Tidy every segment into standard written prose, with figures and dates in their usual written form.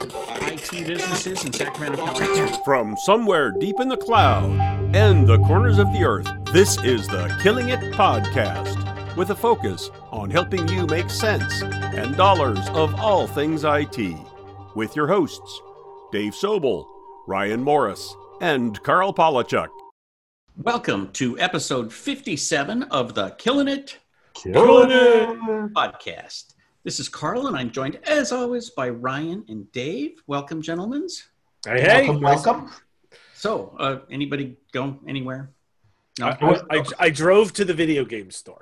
IT businesses in Sacramento, California. From somewhere deep in the cloud and the corners of the earth, this is the Killing It Podcast, with a focus on helping you make sense and dollars of all things IT. With your hosts, Dave Sobel, Ryan Morris, and Carl Polachuk. Welcome to episode 57 of the Killing It Podcast. This is Carl, and I'm joined, as always, by Ryan and Dave. Welcome, gentlemen. Hey. Welcome. So, anybody go anywhere? No? I drove to the video game store.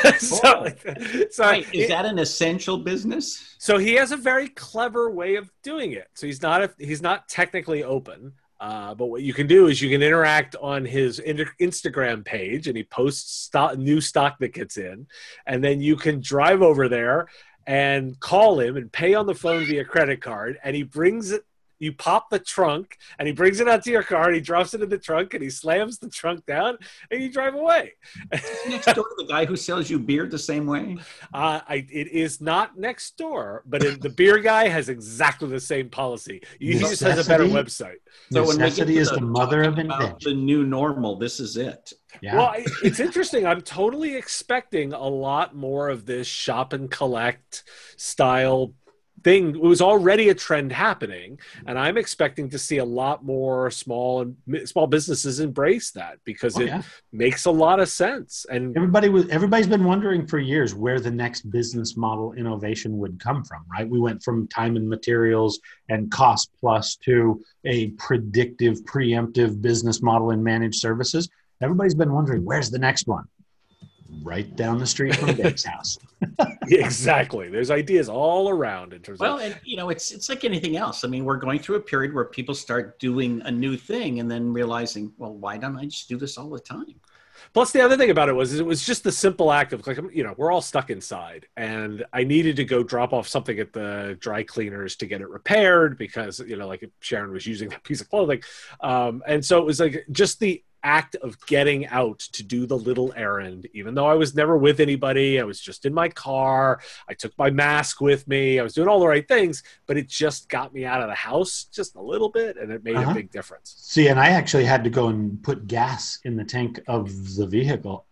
Is that an essential business? So he has a very clever way of doing it. So he's not technically open. But what you can do is you can interact on his Instagram page, and he posts new stock that gets in, and then you can drive over there and call him and pay on the phone via credit card, and he brings it. You pop the trunk, and he brings it out to your car, and he drops it in the trunk, and he slams the trunk down, and you drive away. Next door to the guy who sells you beer the same way? It is not next door, but the beer guy has exactly the same policy. He just has a better website. So necessity is the mother of invention. The new normal, this is it. Yeah. Well, it's interesting. I'm totally expecting a lot more of this shop and collect style thing. It was already a trend happening, and I'm expecting to see a lot more small businesses embrace that because it makes a lot of sense. And everybody's been wondering for years where the next business model innovation would come from, right? We went from time and materials and cost plus to a predictive, preemptive business model in managed services. Everybody's been wondering, where's the next one? Right down the street from Dave's house. Exactly. There's ideas all around in terms of... And, it's like anything else. I mean, we're going through a period where people start doing a new thing and then realizing, well, why don't I just do this all the time? Plus, the other thing about it was just the simple act of, we're all stuck inside, and I needed to go drop off something at the dry cleaners to get it repaired because, Sharon was using that piece of clothing. And so it was just the act of getting out to do the little errand, even though I was never with anybody. I was just in my car. I took my mask with me. I was doing all the right things, but it just got me out of the house just a little bit, and it made a big difference. See, and I actually had to go and put gas in the tank of the vehicle.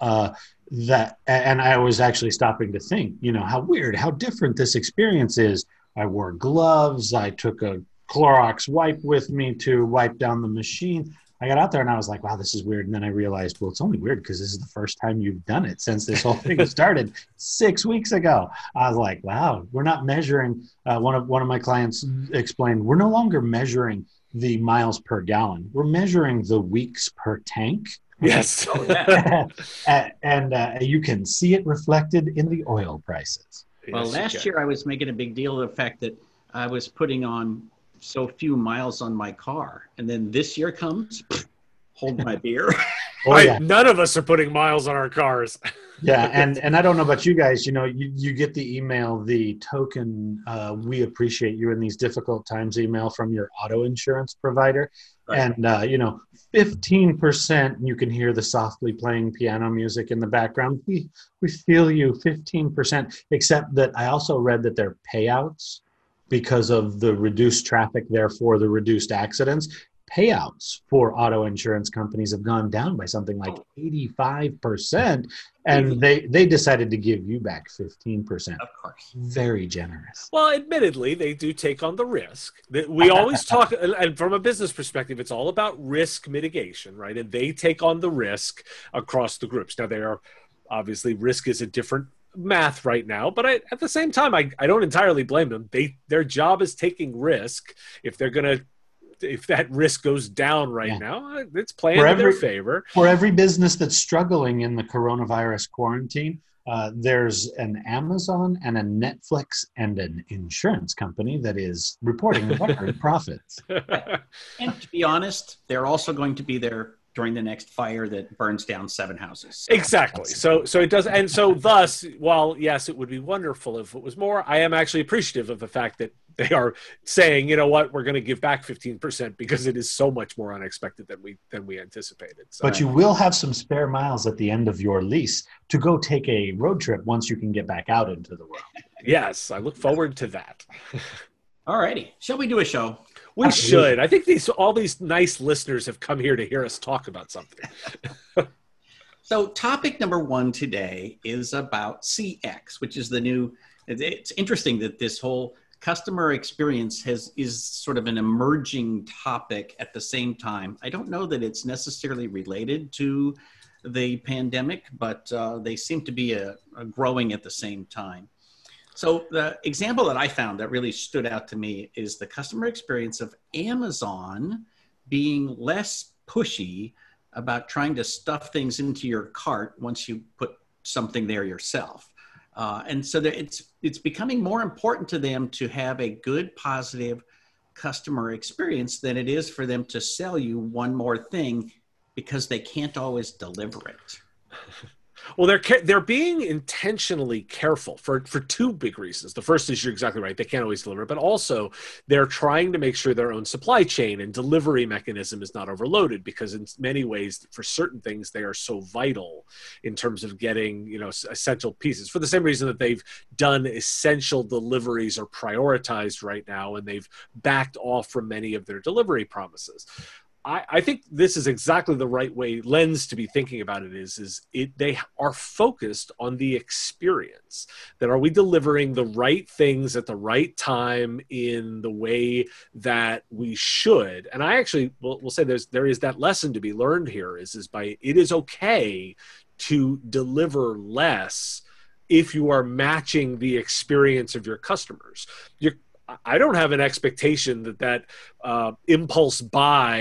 And I was actually stopping to think, how weird, how different this experience is. I wore gloves. I took a Clorox wipe with me to wipe down the machine. I got out there and I was like, wow, this is weird. And then I realized, well, it's only weird because this is the first time you've done it since this whole thing started 6 weeks ago. I was like, wow, we're not measuring. One of my clients explained, we're no longer measuring the miles per gallon. We're measuring the weeks per tank. Yes. And you can see it reflected in the oil prices. Well, last year I was making a big deal of the fact that I was putting on so few miles on my car, and then this year comes, hold my beer. None of us are putting miles on our cars. Yeah, and I don't know about you guys, you get the email, the token, we appreciate you in these difficult times email from your auto insurance provider. Right. And 15%, you can hear the softly playing piano music in the background. We feel you, 15%, except that I also read that their payouts, because of the reduced traffic, therefore the reduced accidents, payouts for auto insurance companies have gone down by something like 85%. And they decided to give you back 15%. Of course. Very generous. Well, admittedly, they do take on the risk. We always talk, and from a business perspective, it's all about risk mitigation, right? And they take on the risk across the groups. Now, they are obviously, risk is a different math right now, but at the same time, I don't entirely blame them. Their job is taking risk. If that risk goes down now, it's playing in their favor. For every business that's struggling in the coronavirus quarantine, there's an Amazon and a Netflix and an insurance company that is reporting record profits. And to be honest, they're also going to be there during the next fire that burns down 7 houses. Exactly. So it does. And so thus, while yes, it would be wonderful if it was more, I am actually appreciative of the fact that they are saying, you know what, we're going to give back 15% because it is so much more unexpected than we anticipated. So, but you will have some spare miles at the end of your lease to go take a road trip once you can get back out into the world. Yes, I look forward to that. All righty. Shall we do a show? We Absolutely. should. I think all these nice listeners have come here to hear us talk about something. So topic number one today is about CX, which is the new, it's interesting that this whole customer experience is sort of an emerging topic at the same time. I don't know that it's necessarily related to the pandemic, but they seem to be growing at the same time. So the example that I found that really stood out to me is the customer experience of Amazon being less pushy about trying to stuff things into your cart once you put something there yourself. And so it's becoming more important to them to have a good, positive customer experience than it is for them to sell you one more thing because they can't always deliver it. Well, they're being intentionally careful for two big reasons. The first is you're exactly right. They can't always deliver, but also they're trying to make sure their own supply chain and delivery mechanism is not overloaded, because in many ways, for certain things, they are so vital in terms of getting, essential pieces, for the same reason that they've done essential deliveries are prioritized right now, and they've backed off from many of their delivery promises. I think this is exactly the right lens to be thinking about it. They are focused on the experience. That are we delivering the right things at the right time in the way that we should? And I actually will say there is that lesson to be learned here it is okay to deliver less if you are matching the experience of your customers. I don't have an expectation that impulse buy,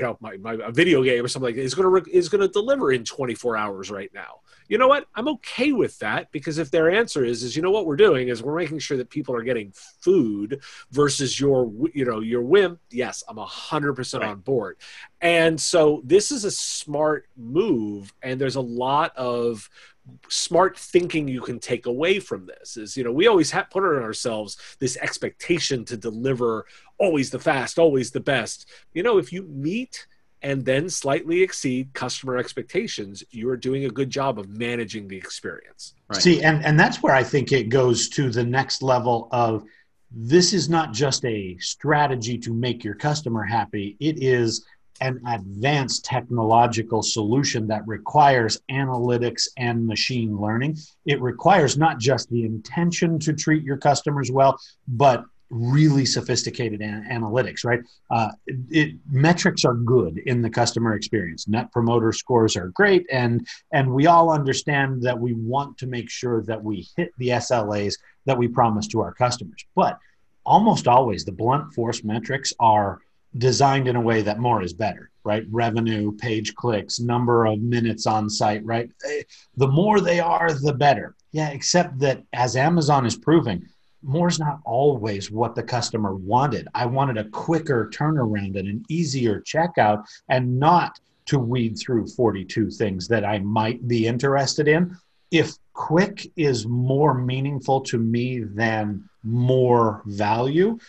a video game or something like that is going to deliver in 24 hours right now. You know what? I'm okay with that, because if their answer is what we're doing is we're making sure that people are getting food versus your whim. Yes, I'm 100% on board. And so this is a smart move, and there's a lot of smart thinking you can take away from this. We always put on ourselves this expectation to deliver always the fast, always the best. If you meet and then slightly exceed customer expectations, you are doing a good job of managing the experience. Right. See, and that's where I think it goes to the next level of, this is not just a strategy to make your customer happy. It is an advanced technological solution that requires analytics and machine learning. It requires not just the intention to treat your customers well, but really sophisticated analytics, right? Metrics are good in the customer experience. Net promoter scores are great. And we all understand that we want to make sure that we hit the SLAs that we promise to our customers. But almost always the blunt force metrics are designed in a way that more is better, right? Revenue, page clicks, number of minutes on site, right? The more they are, the better. Yeah, except that, as Amazon is proving, more is not always what the customer wanted. I wanted a quicker turnaround and an easier checkout, and not to weed through 42 things that I might be interested in. If quick is more meaningful to me than more value,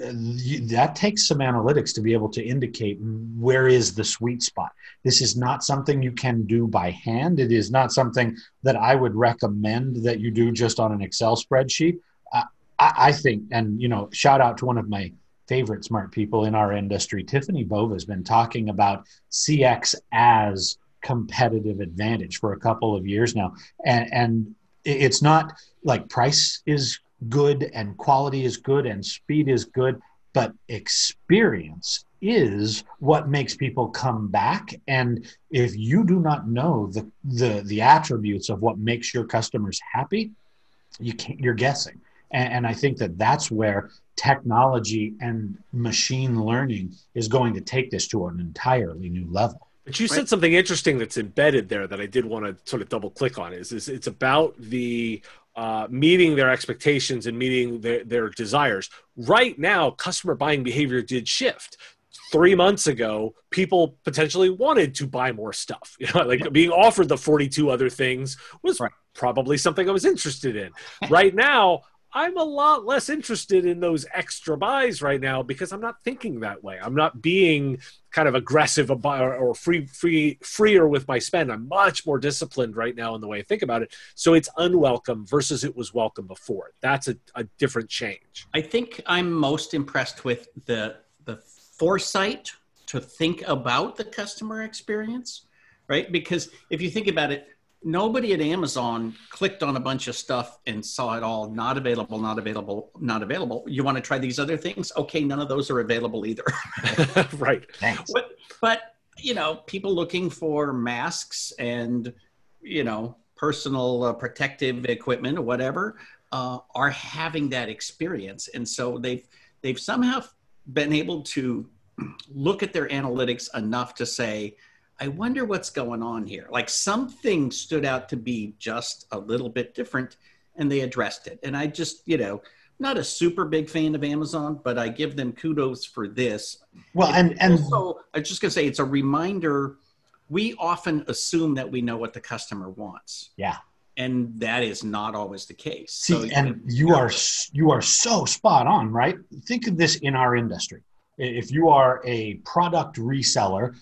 that takes some analytics to be able to indicate where is the sweet spot. This is not something you can do by hand. It is not something that I would recommend that you do just on an Excel spreadsheet. I think, and shout out to one of my favorite smart people in our industry, Tiffany Bova, has been talking about CX as competitive advantage for a couple of years now. And it's not like price is good and quality is good and speed is good, but experience is what makes people come back. And if you do not know the attributes of what makes your customers happy, you're guessing. And I think that's where technology and machine learning is going to take this to an entirely new level. But you said something interesting that's embedded there that I did want to sort of double click on is it's about the meeting their expectations and meeting their desires. Right now, customer buying behavior did shift. 3 months ago, people potentially wanted to buy more stuff. Being offered the 42 other things was probably something I was interested in. Right now, I'm a lot less interested in those extra buys right now because I'm not thinking that way. I'm not being kind of aggressive or freer with my spend. I'm much more disciplined right now in the way I think about it. So it's unwelcome versus it was welcome before. That's a different change. I think I'm most impressed with the foresight to think about the customer experience, right? Because if you think about it, nobody at Amazon clicked on a bunch of stuff and saw it all not available, not available, not available. You want to try these other things? Okay, none of those are available either. Right. Thanks. But, you know, people looking for masks and, you know, personal protective equipment or whatever are having that experience. And so they've somehow been able to look at their analytics enough to say, I wonder what's going on here. Like something stood out to be just a little bit different and they addressed it. And I just, you know, not a super big fan of Amazon, but I give them kudos for this. Well, and also, I was just going to say, it's a reminder. We often assume that we know what the customer wants. Yeah. And that is not always the case. See, so, and you are so spot on, right? Think of this in our industry. If you are a product reseller,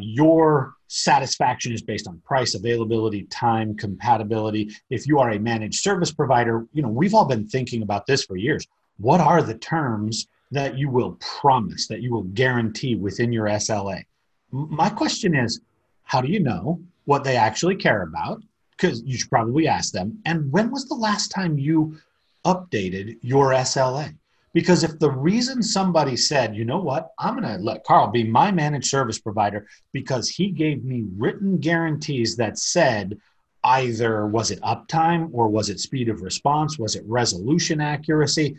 your satisfaction is based on price, availability, time, compatibility. If you are a managed service provider, you know, we've all been thinking about this for years. What are the terms that you will promise, that you will guarantee within your SLA? My question is, how do you know what they actually care about? Because you should probably ask them. And when was the last time you updated your SLA? Because if the reason somebody said, you know what, I'm going to let Carl be my managed service provider because he gave me written guarantees that said either was it uptime or was it speed of response, was it resolution accuracy?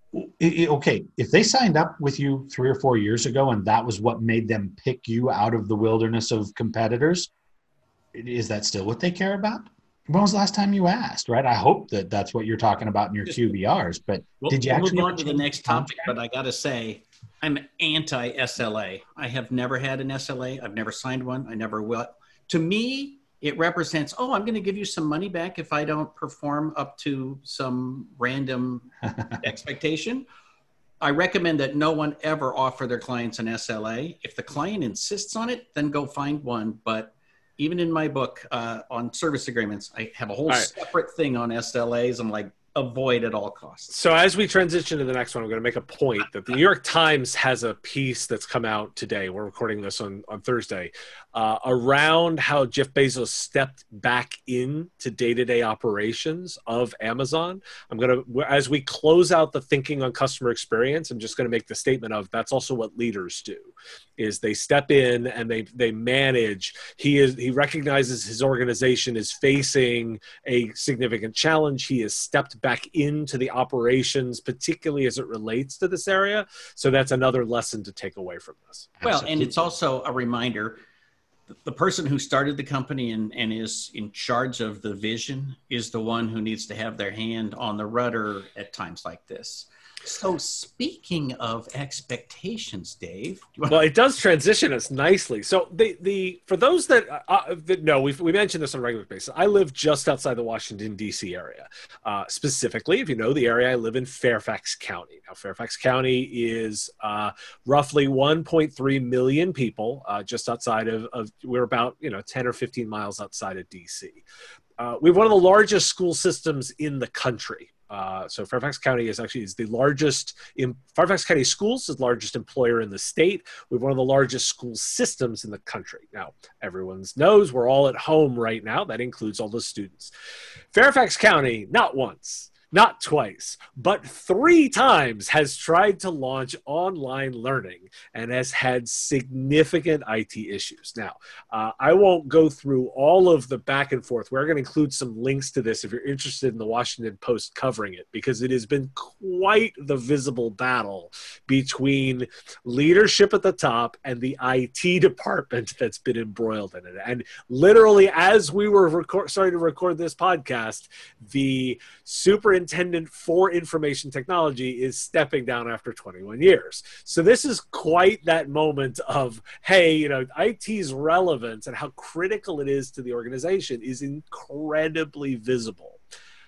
Okay, if they signed up with you 3 or 4 years ago and that was what made them pick you out of the wilderness of competitors, is that still what they care about? When was the last time you asked, right? I hope that that's what you're talking about in your QBRs, but did you actually move on to the next topic? But I got to say, I'm anti-SLA. I have never had an SLA. I've never signed one. I never will. To me, it represents, oh, I'm going to give you some money back if I don't perform up to some random expectation. I recommend that no one ever offer their clients an SLA. If the client insists on it, then go find one. But even in my book on service agreements, I have a whole separate thing on SLAs. I'm like, avoid at all costs. So as we transition to the next one, I'm going to make a point that the New York Times has a piece that's come out today. We're recording this on Thursday around how Jeff Bezos stepped back into day-to-day operations of Amazon. I'm going to, as we close out the thinking on customer experience, I'm just going to make the statement of that's also what leaders do, is they step in and they manage. He recognizes his organization is facing a significant challenge. He has stepped back into the operations, particularly as it relates to this area. So that's another lesson to take away from this. Well, absolutely. And it's also a reminder, the person who started the company and is in charge of the vision is the one who needs to have their hand on the rudder at times like this. So speaking of expectations, Dave. Well, it does transition us nicely. So the for those that know, we mentioned this on a regular basis. I live just outside the Washington, D.C. area. Specifically, if you know the area, I live in Fairfax County. Now, Fairfax County is roughly 1.3 million people, just outside of we're about 10 or 15 miles outside of D.C. We have one of the largest school systems in the country. So Fairfax County is the largest. Fairfax County Schools is the largest employer in the state. We have one of the largest school systems in the country. Now, everyone knows we're all at home right now. That includes all the students. Fairfax County, not once, not twice, but 3 times has tried to launch online learning and has had significant IT issues. Now, I won't go through all of the back and forth. We're going to include some links to this if you're interested in the Washington Post covering it, because it has been quite the visible battle between leadership at the top and the IT department that's been embroiled in it. And literally, as we were starting to record this podcast, the superintendent for information technology is stepping down after 21 years. So this is quite that moment of, hey, IT's relevance and how critical it is to the organization is incredibly visible.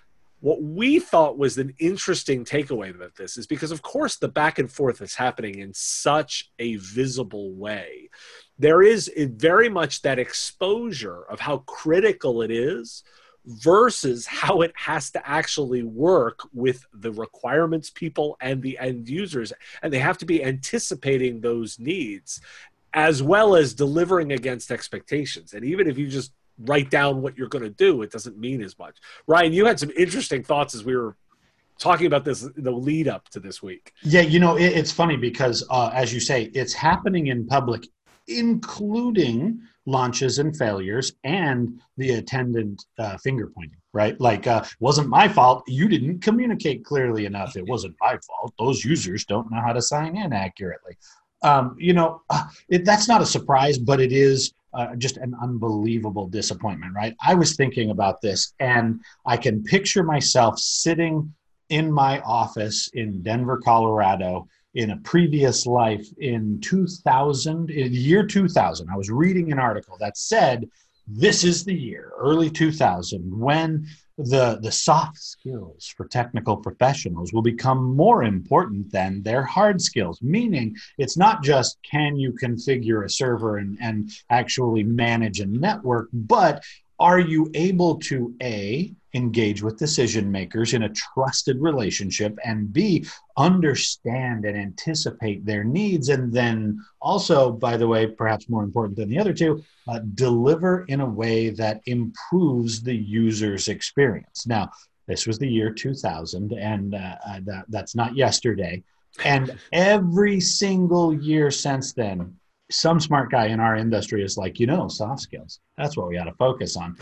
What we thought was an interesting takeaway about this is because, of course, the back and forth is happening in such a visible way. There is very much that exposure of how critical it is versus how it has to actually work with the requirements people and the end users. And they have to be anticipating those needs as well as delivering against expectations. And even if you just write down what you're going to do, it doesn't mean as much. Ryan, you had some interesting thoughts as we were talking about this, the lead up to this week. Yeah, it's funny because, as you say, it's happening in public, including launches and failures and the attendant finger pointing, right? Like, wasn't my fault. You didn't communicate clearly enough. It wasn't my fault. Those users don't know how to sign in accurately. That's not a surprise, but it is just an unbelievable disappointment, right? I was thinking about this, and I can picture myself sitting in my office in Denver, Colorado, in a previous life in the year 2000. I was reading an article that said, this is the year, early 2000, when the soft skills for technical professionals will become more important than their hard skills, meaning it's not just can you configure a server and actually manage a network, but are you able to A, engage with decision makers in a trusted relationship, and B, understand and anticipate their needs, and then also, by the way, perhaps more important than the other two, deliver in a way that improves the user's experience. Now, this was the year 2000, and that's not yesterday. And every single year since then, some smart guy in our industry is like, soft skills, that's what we got to focus on.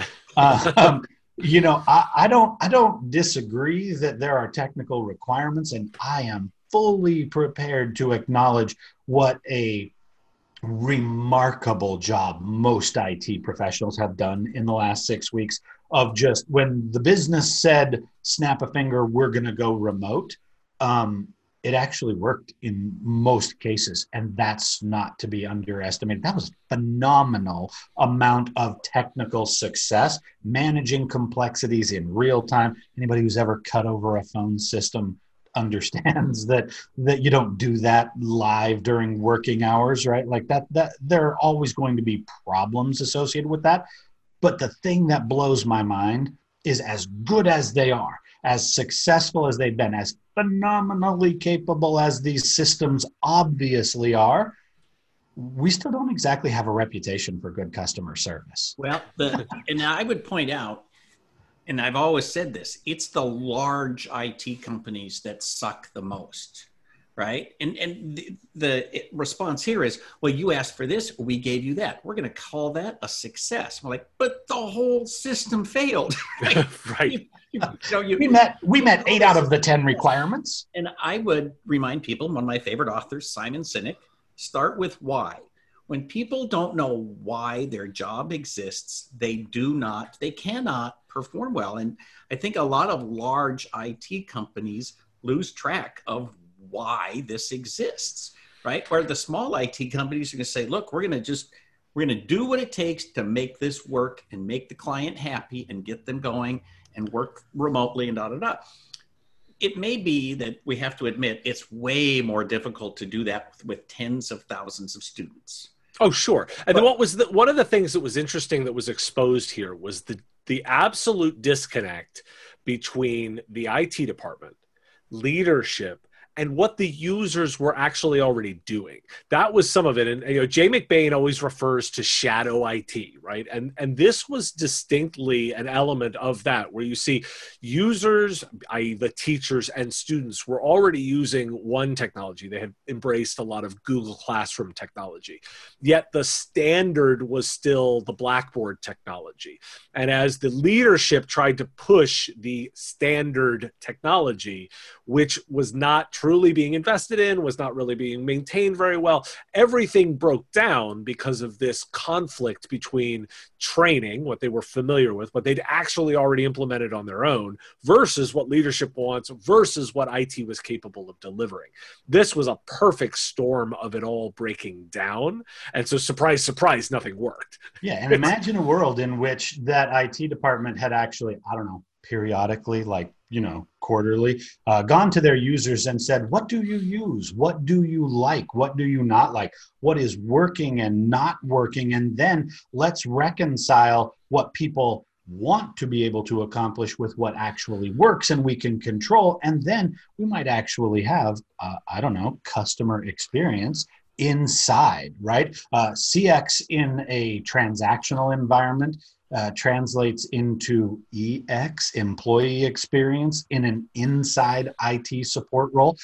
I don't disagree that there are technical requirements, and I am fully prepared to acknowledge what a remarkable job most IT professionals have done in the last 6 weeks of just when the business said, snap a finger, we're going to go remote. It actually worked in most cases, and that's not to be underestimated. That was a phenomenal amount of technical success, managing complexities in real time. Anybody who's ever cut over a phone system understands that you don't do that live during working hours, right? Like that there are always going to be problems associated with that. But the thing that blows my mind is, as good as they are, as successful as they've been, as phenomenally capable as these systems obviously are, we still don't exactly have a reputation for good customer service. Well, and I would point out, and I've always said this, it's the large IT companies that suck the most, right? And the response here is, well, you asked for this, we gave you that. We're going to call that a success. We're like, but the whole system failed. Right. We met 8 out of the 10 requirements. And I would remind people, one of my favorite authors, Simon Sinek, start with why. When people don't know why their job exists, they cannot perform well. And I think a lot of large IT companies lose track of why this exists, right? Where the small IT companies are going to say, look, we're going to do what it takes to make this work and make the client happy and get them going and work remotely and da-da-da. It may be that we have to admit it's way more difficult to do that with tens of thousands of students. Oh, sure. And then one of the things that was interesting that was exposed here was the absolute disconnect between the IT department, leadership, and what the users were actually already doing. That was some of it. And Jay McBain always refers to shadow IT, right? And this was distinctly an element of that, where you see users, i.e. the teachers and students, were already using one technology. They had embraced a lot of Google Classroom technology. Yet the standard was still the Blackboard technology. And as the leadership tried to push the standard technology, which was not truly being invested in, was not really being maintained very well, everything broke down because of this conflict between training, what they were familiar with, what they'd actually already implemented on their own, versus what leadership wants, versus what IT was capable of delivering. This was a perfect storm of it all breaking down. And so, surprise, surprise, nothing worked. Yeah, and imagine a world in which that IT department had actually, periodically, quarterly, gone to their users and said, what do you use? What do you like? What do you not like? What is working and not working? And then let's reconcile what people want to be able to accomplish with what actually works and we can control. And then we might actually have, customer experience inside, right? CX in a transactional environment translates into EX, employee experience, in an inside IT support role.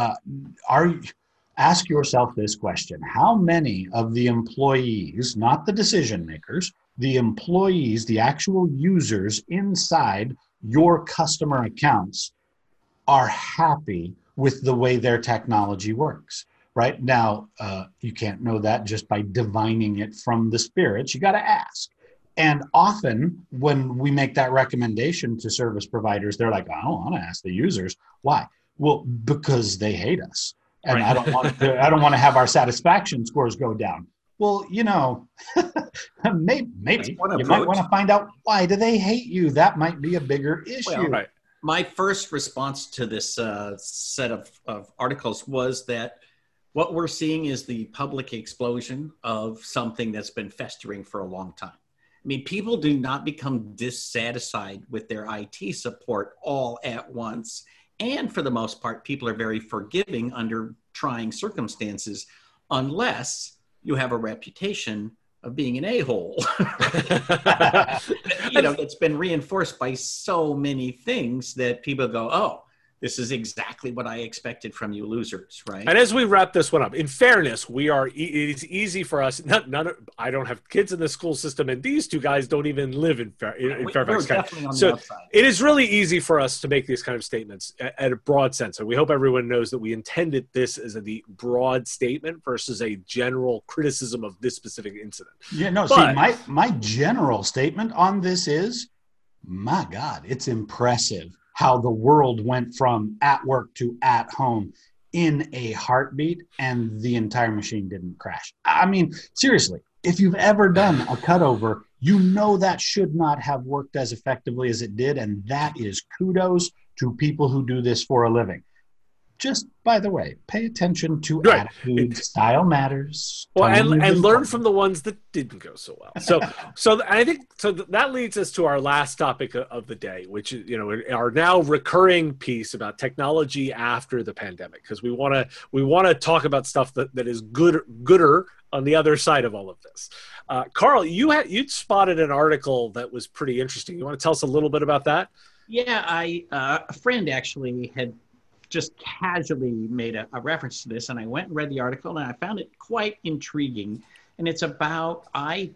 Ask yourself this question: how many of the employees, not the decision makers, the employees, the actual users inside your customer accounts are happy with the way their technology works? Right now, you can't know that just by divining it from the spirits. You got to ask. And often when we make that recommendation to service providers, they're like, I don't want to ask the users. Why? Well, because they hate us. And right. I don't want to have our satisfaction scores go down. Well, maybe you might want to find out, why do they hate you? That might be a bigger issue. Well, right. My first response to this set of articles was that what we're seeing is the public explosion of something that's been festering for a long time. I mean, people do not become dissatisfied with their IT support all at once. And for the most part, people are very forgiving under trying circumstances, unless you have a reputation of being an a-hole. It's been reinforced by so many things that people go, oh, this is exactly what I expected from you losers, right? And as we wrap this one up, in fairness, it's easy for us. I don't have kids in the school system, and these two guys don't even live in Fairfax County. So it is really easy for us to make these kind of statements at a broad sense. And we hope everyone knows that we intended this as the broad statement versus a general criticism of this specific incident. Yeah, no, see, my general statement on this is, my God, it's impressive how the world went from at work to at home in a heartbeat, and the entire machine didn't crash. I mean, seriously, if you've ever done a cutover, that should not have worked as effectively as it did, and that is kudos to people who do this for a living. Just, by the way, pay attention to attitude. Style matters. Well, and learn from the ones that didn't go so well. So I think that leads us to our last topic of the day, which is our now recurring piece about technology after the pandemic, because we want to talk about stuff that is gooder on the other side of all of this. Carl, you'd spotted an article that was pretty interesting. You want to tell us a little bit about that? Yeah, a friend actually had just casually made a reference to this, and I went and read the article, and I found it quite intriguing. And it's about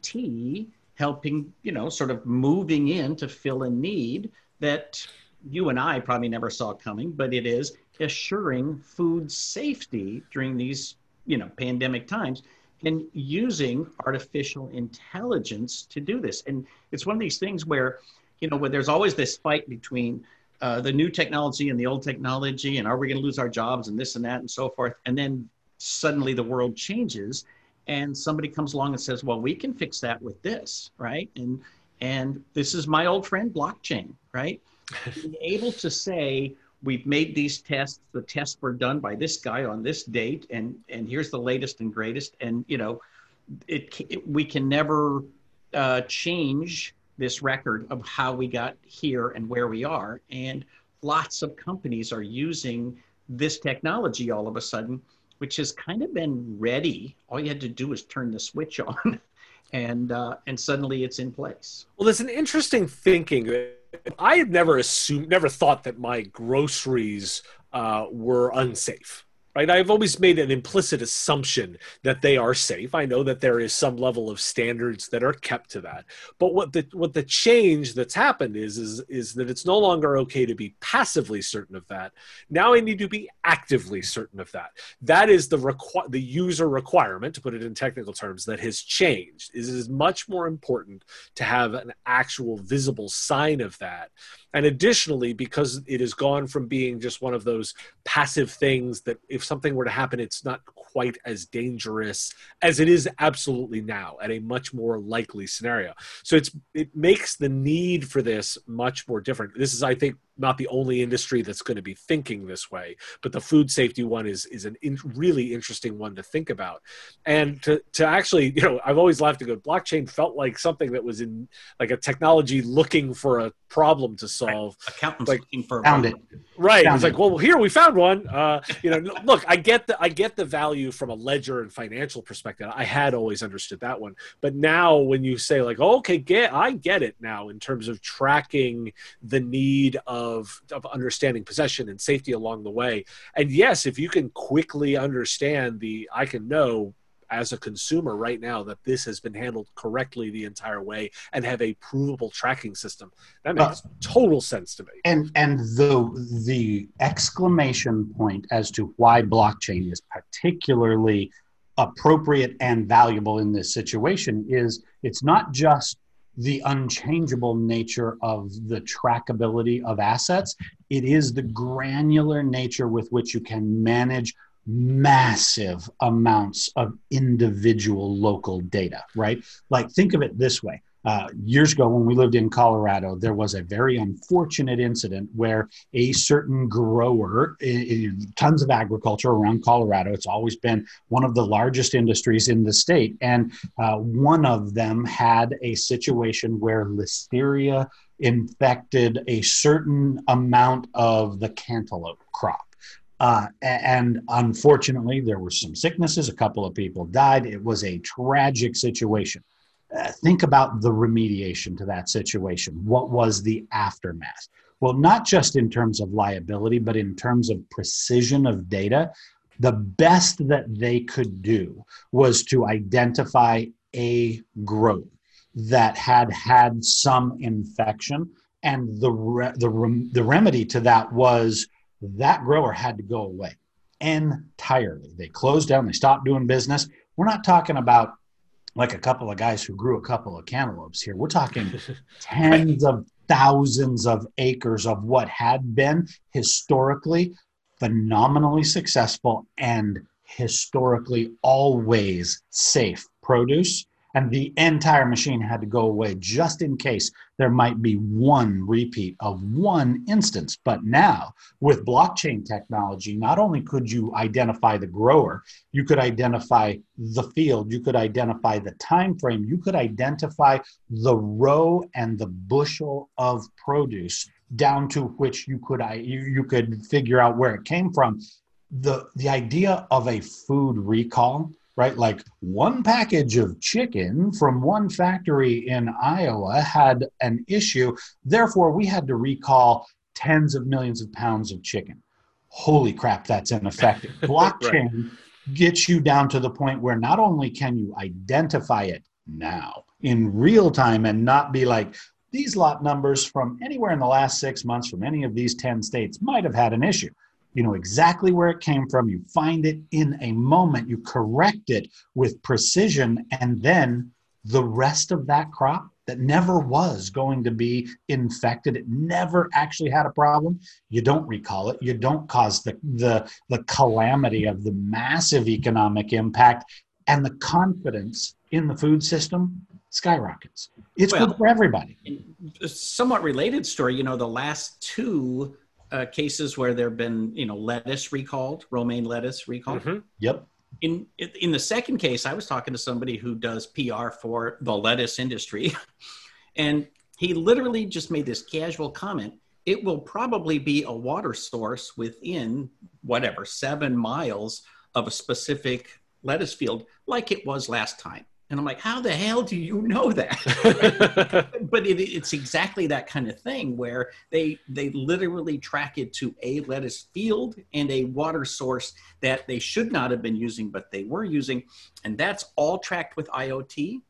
IT helping, sort of moving in to fill a need that you and I probably never saw coming, but it is assuring food safety during these, pandemic times, and using artificial intelligence to do this. And it's one of these things where, where there's always this fight between the new technology and the old technology, and are we going to lose our jobs and this and that and so forth. And then suddenly the world changes and somebody comes along and says, well, we can fix that with this, right? And this is my old friend blockchain, right? Being able to say, we've made these tests, the tests were done by this guy on this date, and here's the latest and greatest. And, we can never change this record of how we got here and where we are. And lots of companies are using this technology all of a sudden, which has kind of been ready. All you had to do is turn the switch on and suddenly it's in place. Well, there's an interesting thinking. I had never thought that my groceries were unsafe. Right? I've always made an implicit assumption that they are safe. I know that there is some level of standards that are kept to that. But what the change that's happened is that it's no longer okay to be passively certain of that. Now I need to be actively certain of that. That is the user requirement, to put it in technical terms, that has changed. It is much more important to have an actual visible sign of that. And additionally, because it has gone from being just one of those passive things that if something were to happen, it's not quite as dangerous as it is absolutely now, at a much more likely scenario. So it makes the need for this much more different. This is, I think, not the only industry that's going to be thinking this way, but the food safety one is really interesting one to think about. And to actually, I've always laughed to go, blockchain felt like something that was in like a technology looking for a problem to solve. Right. Accountants like, looking for a found problem. it. Right. Found it's like, well, here we found one. Look, I get the value from a ledger and financial perspective. I had always understood that one. But now when you say like, okay, I get it now in terms of tracking the need of understanding possession and safety along the way. And yes, if you can quickly understand I can know as a consumer right now that this has been handled correctly the entire way and have a provable tracking system. That makes total sense to me. And the exclamation point as to why blockchain is particularly appropriate and valuable in this situation is it's not just the unchangeable nature of the trackability of assets. It is the granular nature with which you can manage massive amounts of individual local data, right? Like, think of it this way. Years ago, when we lived in Colorado, there was a very unfortunate incident where a certain grower, tons of agriculture around Colorado, it's always been one of the largest industries in the state, and one of them had a situation where listeria infected a certain amount of the cantaloupe crop. And unfortunately, there were some sicknesses. A couple of people died. It was a tragic situation. Think about the remediation to that situation. What was the aftermath? Well, not just in terms of liability, but in terms of precision of data. The best that they could do was to identify a grower that had some infection, and the remedy to that was that grower had to go away entirely. They closed down, they stopped doing business. We're not talking about like a couple of guys who grew a couple of cantaloupes here. We're talking tens of thousands of acres of what had been historically phenomenally successful and historically always safe produce. And the entire machine had to go away just in case there might be one repeat of one instance. But now, with blockchain technology, not only could you identify the grower, you could identify the field, you could identify the time frame, you could identify the row and the bushel of produce down to which you could figure out where it came from. The idea of a food recall, right? Like, one package of chicken from one factory in Iowa had an issue. Therefore, we had to recall tens of millions of pounds of chicken. Holy crap, that's ineffective. Blockchain gets you down to the point where not only can you identify it now in real time and not be like, these lot numbers from anywhere in the last 6 months from any of these 10 states might have had an issue. You know exactly where it came from. You find it in a moment. You correct it with precision. And then the rest of that crop that never was going to be infected, it never actually had a problem, you don't recall it. You don't cause the calamity of the massive economic impact, and the confidence in the food system skyrockets. It's good for everybody. A somewhat related story, the last two cases where there have been, lettuce recalled, romaine lettuce recalled. Mm-hmm. Yep. In the second case, I was talking to somebody who does PR for the lettuce industry, and he literally just made this casual comment. It will probably be a water source within 7 miles of a specific lettuce field, like it was last time. And I'm like, how the hell do you know that? But it's exactly that kind of thing where they literally track it to a lettuce field and a water source that they should not have been using, but they were using. And that's all tracked with IoT.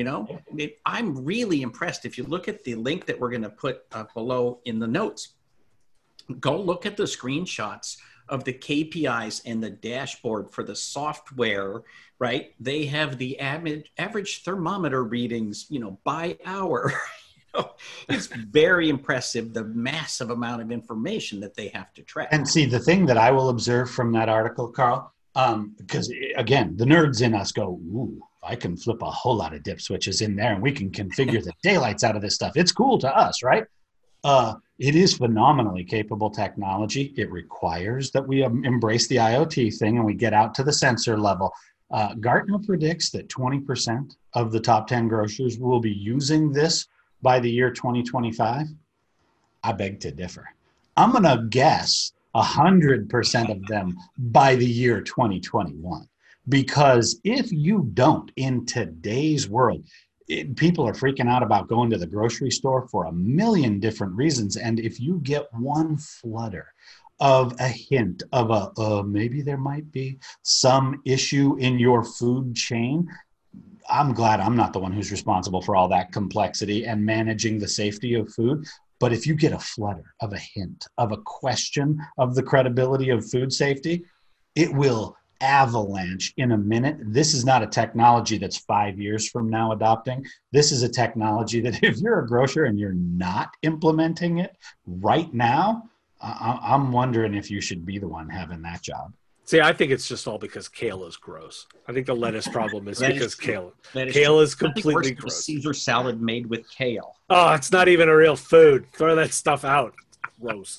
I'm really impressed. If you look at the link that we're going to put below in the notes, go look at the screenshots of the KPIs and the dashboard for the software, right? They have the average thermometer readings, by hour. It's very impressive, the massive amount of information that they have to track. And see, the thing that I will observe from that article, Carl, Because again, the nerds in us go, ooh, I can flip a whole lot of dip switches in there and we can configure the daylights out of this stuff. It's cool to us, right? It is phenomenally capable technology. It requires that we embrace the IoT thing and we get out to the sensor level. Gartner predicts that 20% of the top 10 grocers will be using this by the year 2025. I beg to differ. I'm going to guess 100% of them by the year 2021. Because if you don't, in today's world, people are freaking out about going to the grocery store for a million different reasons. And if you get one flutter of a hint of maybe there might be some issue in your food chain, I'm glad I'm not the one who's responsible for all that complexity and managing the safety of food. But if you get a flutter of a hint of a question of the credibility of food safety, it will avalanche in a minute. This is not a technology that's 5 years from now adopting. This is a technology that if you're a grocer and you're not implementing it right now, I'm wondering if you should be the one having that job. See, I think it's just all because kale is gross. I think the lettuce problem is because kale is completely gross. Caesar salad made with kale. Oh, it's not even a real food. Throw that stuff out. Gross.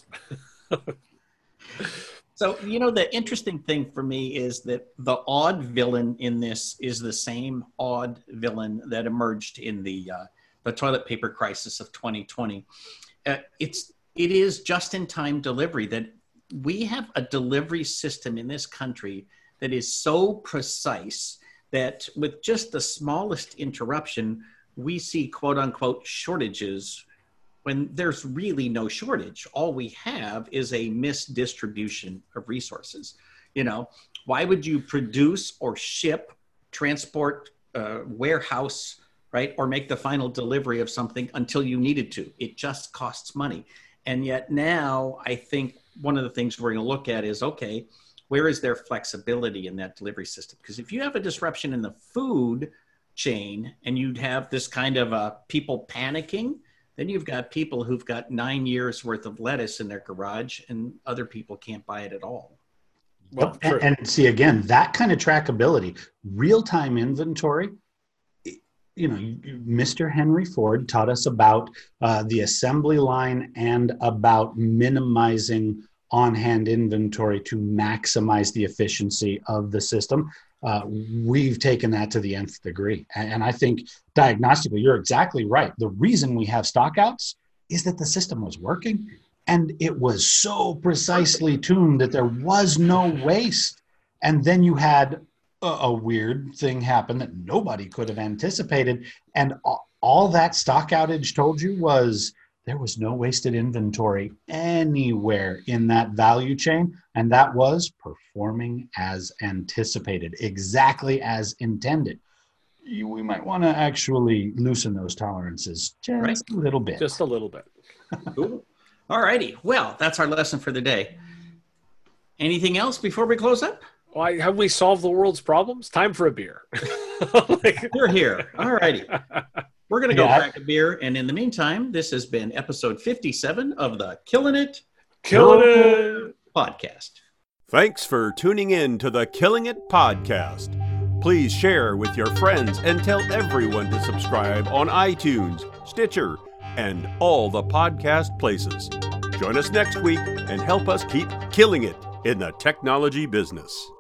So, the interesting thing for me is that the odd villain in this is the same odd villain that emerged in the toilet paper crisis of 2020. It is just-in-time delivery. That we have a delivery system in this country that is so precise that with just the smallest interruption, we see quote-unquote shortages when there's really no shortage. All we have is a misdistribution of resources. Why would you produce or ship, transport, warehouse, right, or make the final delivery of something until you needed to? It just costs money. And yet now I think one of the things we're going to look at is, okay, where is there flexibility in that delivery system? Because if you have a disruption in the food chain and you'd have this kind of people panicking, then you've got people who've got 9 years worth of lettuce in their garage and other people can't buy it at all. Well, and see, again, that kind of trackability, real-time inventory, Mr. Henry Ford taught us about the assembly line and about minimizing on-hand inventory to maximize the efficiency of the system. We've taken that to the nth degree. And I think diagnostically, you're exactly right. The reason we have stockouts is that the system was working and it was so precisely tuned that there was no waste. And then you had a weird thing happen that nobody could have anticipated. And all that stock outage told you was there was no wasted inventory anywhere in that value chain. And that was performing as anticipated, exactly as intended. We might want to actually loosen those tolerances just a little bit. Just a little bit. Cool. All righty. Well, that's our lesson for the day. Anything else before we close up? Why have we solved the world's problems? Time for a beer. We're here. All righty. We're going to go crack a beer. And in the meantime, this has been episode 57 of the Killing It podcast. Thanks for tuning in to the Killing It podcast. Please share with your friends and tell everyone to subscribe on iTunes, Stitcher, and all the podcast places. Join us next week and help us keep killing it in the technology business.